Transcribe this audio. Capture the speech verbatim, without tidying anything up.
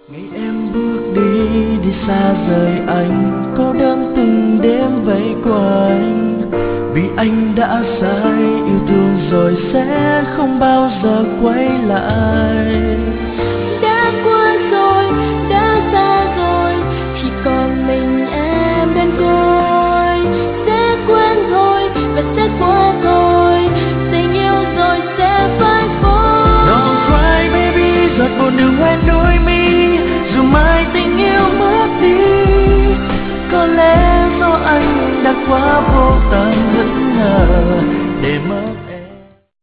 Ngày em bước đi, đi xa rời anh, cô đơn từng đêm vây quanh. Vì anh đã sai, yêu thương rồi sẽ không bao giờ quay lại.